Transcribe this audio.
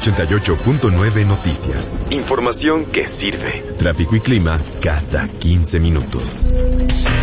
88.9 Noticias. Información que sirve. Tráfico y clima cada 15 minutos.